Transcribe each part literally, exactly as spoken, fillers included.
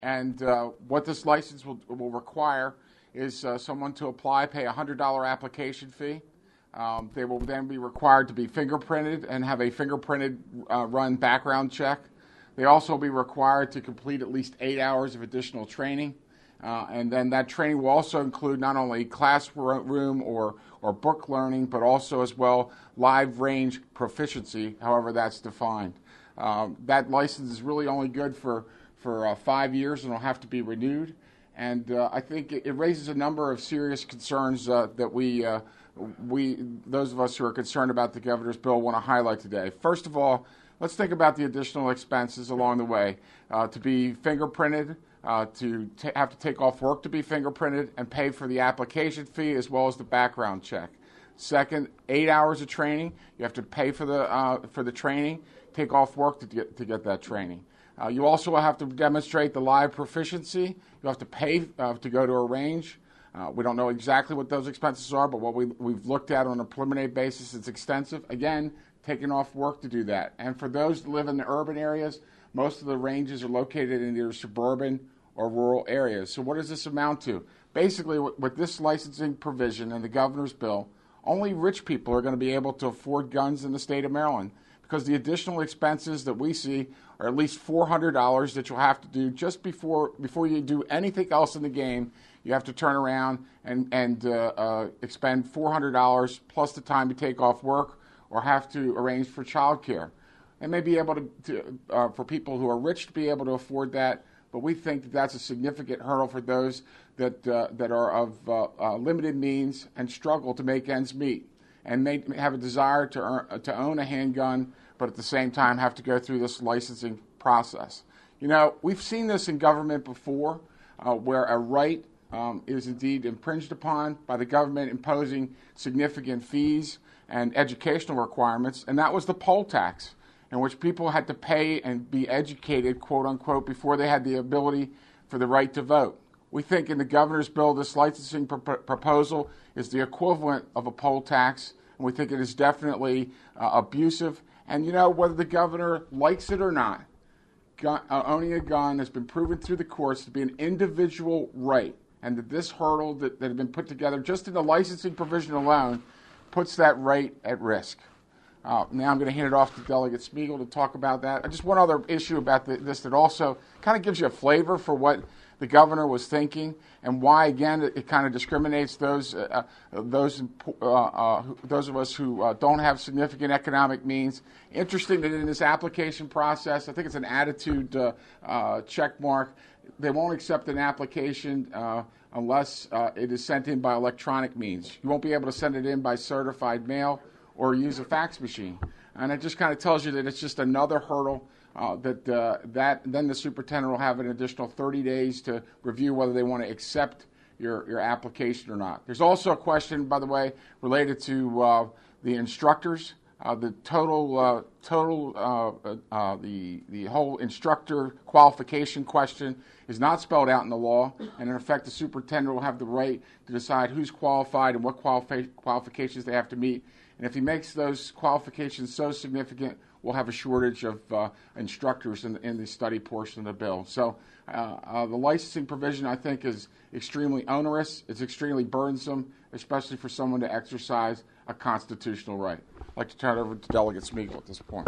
And uh, what this license will, will require is uh, someone to apply, pay a one hundred dollars application fee. Um, they will then be required to be fingerprinted and have a fingerprinted uh, run background check. They also will be required to complete at least eight hours of additional training. Uh, and then that training will also include not only classroom or, or book learning, but also as well live range proficiency, however that's defined. Um, that license is really only good for, for uh, five years and will have to be renewed. And uh, I think it, it raises a number of serious concerns uh, that we, uh, we, those of us who are concerned about the governor's bill, want to highlight today. First of all, let's think about the additional expenses along the way. Uh, to be fingerprinted, uh, to t- have to take off work to be fingerprinted, and pay for the application fee as well as the background check. Second, eight hours of training. You have to pay for the uh, for the training, take off work to get to get that training. Uh, you also have to demonstrate the live proficiency. You have to pay uh, to go to a range. Uh, we don't know exactly what those expenses are, but what we, we've looked at on a preliminary basis, it's extensive. Again, taking off work to do that. And for those that live in the urban areas, most of the ranges are located in either suburban or rural areas. So what does this amount to? Basically, with this licensing provision in the governor's bill, only rich people are going to be able to afford guns in the state of Maryland, because the additional expenses that we see are at least four hundred dollars that you'll have to do just before before you do anything else in the game. You have to turn around and, and uh, uh, expend four hundred dollars plus the time to take off work or have to arrange for child care. And may be able to, to uh, for people who are rich to be able to afford that, but we think that that's a significant hurdle for those that uh, that are of uh, uh, limited means and struggle to make ends meet and may have a desire to earn, to own a handgun, but at the same time have to go through this licensing process. You know, we've seen this in government before, uh, where a right um, is indeed infringed upon by the government imposing significant fees and educational requirements, and that was the poll tax, in which people had to pay and be educated, quote unquote, before they had the ability for the right to vote. We think in the governor's bill, this licensing pr- proposal is the equivalent of a poll tax, and we think it is definitely uh, abusive. And you know, whether the governor likes it or not, gun, uh, owning a gun has been proven through the courts to be an individual right, and that this hurdle that, that had been put together just in the licensing provision alone puts that right at risk. Uh, now I'm going to hand it off to Delegate Smeagol to talk about that. Just one other issue about the, this that also kind of gives you a flavor for what the governor was thinking and why, again, it, it kind of discriminates those uh, those uh, uh, those of us who uh, don't have significant economic means. Interesting that in this application process, I think it's an attitude uh, uh, check mark. They won't accept an application uh, unless uh, it is sent in by electronic means. You won't be able to send it in by certified mail or use a fax machine. And it just kind of tells you that it's just another hurdle uh, that uh, that then the superintendent will have an additional thirty days to review whether they want to accept your, your application or not. There's also a question, by the way, related to uh, the instructors. Uh, the total, uh, total, uh, uh, the the whole instructor qualification question is not spelled out in the law, and in effect, the superintendent will have the right to decide who's qualified and what qualifi- qualifications they have to meet. And if he makes those qualifications so significant, we'll have a shortage of uh, instructors in the, in the study portion of the bill. So uh, uh, the licensing provision, I think, is extremely onerous. It's extremely burdensome, especially for someone to exercise a constitutional right. I'd like to turn it over to Delegate Smeagol at this point.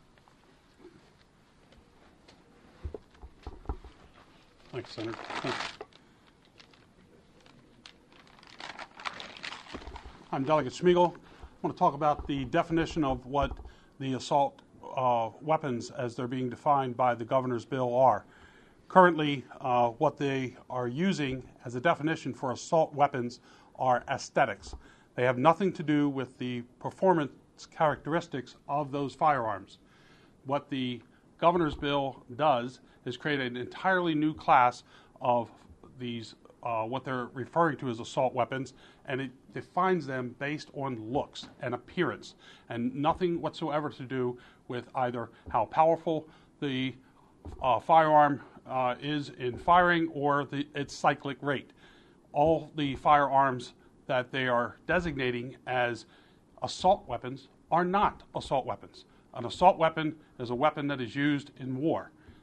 Thanks, Senator. Thanks. I'm Delegate Smeagol. I want to talk about the definition of what the assault uh, weapons as they're being defined by the governor's bill are. Currently, uh, what they are using as a definition for assault weapons are aesthetics. They have nothing to do with the performance characteristics of those firearms. What the governor's bill does is create an entirely new class of these Uh, what they're referring to as assault weapons, and it defines them based on looks and appearance, and nothing whatsoever to do with either how powerful the uh, firearm uh, is in firing or the, its cyclic rate. All the firearms that they are designating as assault weapons are not assault weapons. An assault weapon is a weapon that is used in war.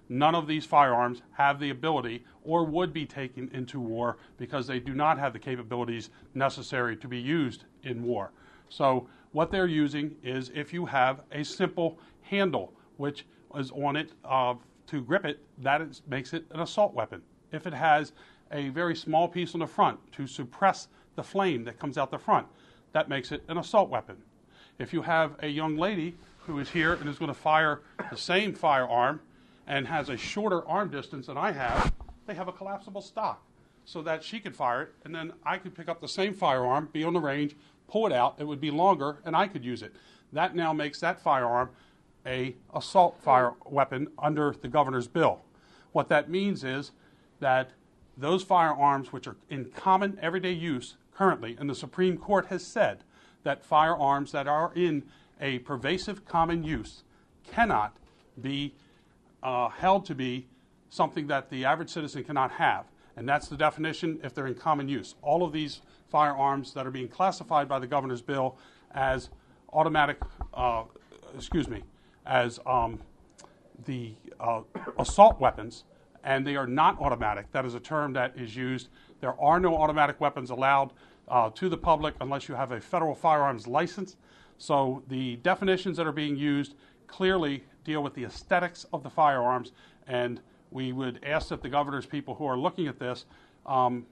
none of these firearms have the ability or would be taken into war because they do not have the capabilities necessary to be used in war. So what they're using is if you have a simple handle which is on it uh, to grip it, that is, makes it an assault weapon. If it has a very small piece on the front to suppress the flame that comes out the front, that makes it an assault weapon. If you have a young lady who is here and is going to fire the same firearm and has a shorter arm distance than I have, they have a collapsible stock so that she could fire it, and then I could pick up the same firearm, be on the range, pull it out, it would be longer, and I could use it. That now makes that firearm a assault fire weapon under the governor's bill. What that means is that those firearms which are in common everyday use currently, and the Supreme Court has said that firearms that are in a pervasive common use cannot be uh, held to be something that the average citizen cannot have. And that's the definition if they're in common use. All of these firearms that are being classified by the governor's bill as automatic, uh, excuse me, as um, the uh, assault weapons, and they are not automatic. That is a term that is used. There are no automatic weapons allowed uh, to the public unless you have a federal firearms license. So the definitions that are being used clearly deal with the aesthetics of the firearms, and we would ask that the governor's people who are looking at this um,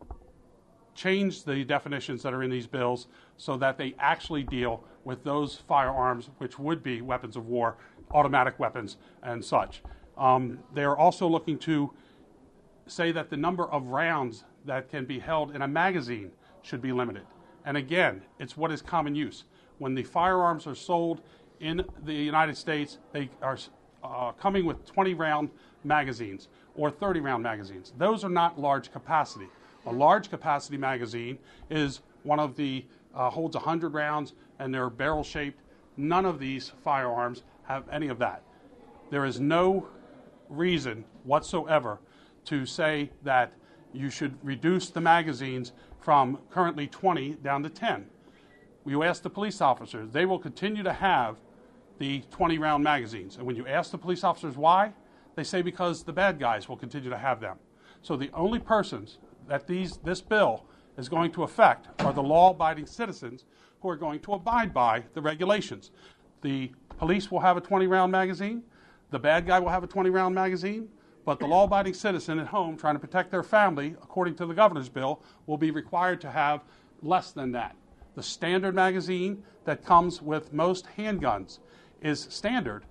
change the definitions that are in these bills so that they actually deal with those firearms which would be weapons of war, automatic weapons and such. Um, they are also looking to say that the number of rounds that can be held in a magazine should be limited. And again, it's what is common use. When the firearms are sold in the United States, they are uh, coming with twenty round magazines or thirty round magazines. Those are not large capacity. A large capacity magazine is one of the, uh, holds one hundred rounds and they're barrel shaped. None of these firearms have any of that. There is no reason whatsoever to say that you should reduce the magazines from currently twenty down to ten. You ask the police officers, they will continue to have the twenty round magazines. And when you ask the police officers why, they say because the bad guys will continue to have them. So the only persons that these, this bill is going to affect are the law-abiding citizens who are going to abide by the regulations. The police will have a twenty round magazine, the bad guy will have a twenty round magazine, but the law-abiding citizen at home trying to protect their family, according to the governor's bill, will be required to have less than that. The standard magazine that comes with most handguns is standard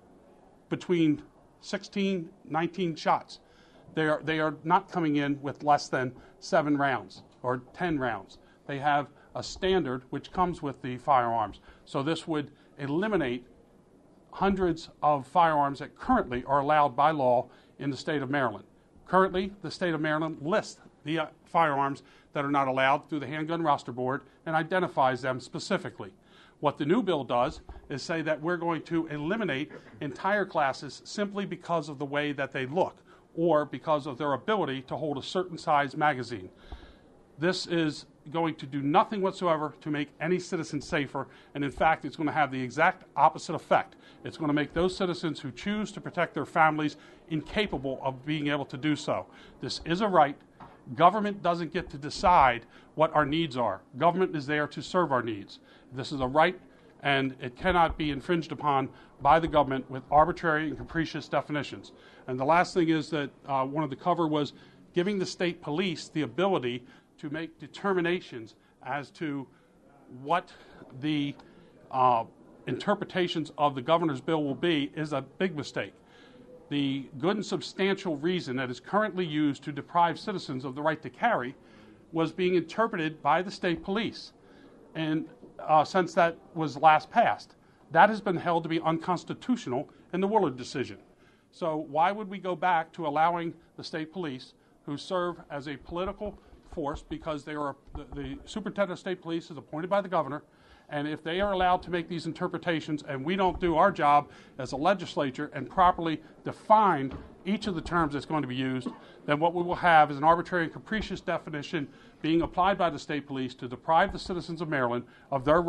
between sixteen, nineteen shots. They are, they are not coming in with less than seven rounds or ten rounds. They have a standard which comes with the firearms. So this would eliminate hundreds of firearms that currently are allowed by law in the state of Maryland. Currently, the state of Maryland lists the uh, firearms that are not allowed through the Handgun Roster Board and identifies them specifically. What the new bill does is say that we're going to eliminate entire classes simply because of the way that they look or because of their ability to hold a certain size magazine. This is going to do nothing whatsoever to make any citizen safer, and in fact, it's going to have the exact opposite effect. It's going to make those citizens who choose to protect their families incapable of being able to do so. This is a right. Government doesn't get to decide what our needs are. Government is there to serve our needs. This is a right, and it cannot be infringed upon by the government with arbitrary and capricious definitions. And the last thing is that uh, one of the cover was giving the state police the ability to make determinations as to what the uh, interpretations of the governor's bill will be is a big mistake. The good and substantial reason that is currently used to deprive citizens of the right to carry was being interpreted by the state police, and uh, since that was last passed. That has been held to be unconstitutional in the Woolard decision. So why would we go back to allowing the state police, who serve as a political force because they are the, the superintendent of state police is appointed by the governor, and if they are allowed to make these interpretations and we don't do our job as a legislature and properly define each of the terms that's going to be used, then what we will have is an arbitrary and capricious definition being applied by the state police to deprive the citizens of Maryland of their right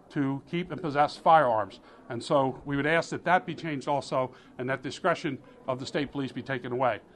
to keep and possess firearms. And so we would ask that that be changed also, and that discretion of the state police be taken away.